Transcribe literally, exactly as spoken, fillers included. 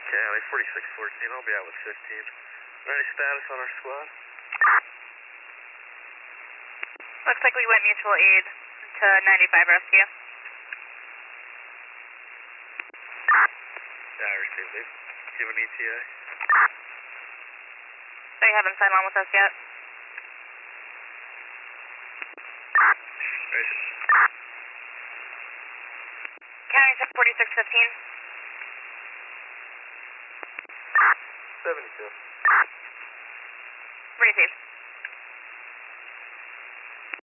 County, forty-six fourteen, I'll be out with fifteen. Any status on our squad? Looks like we went mutual aid to ninety-five rescue. Yeah, I received it. Do you have an E T A? They haven't signed on with us yet. Right. County check forty-six fifteen. seventy-two. Received.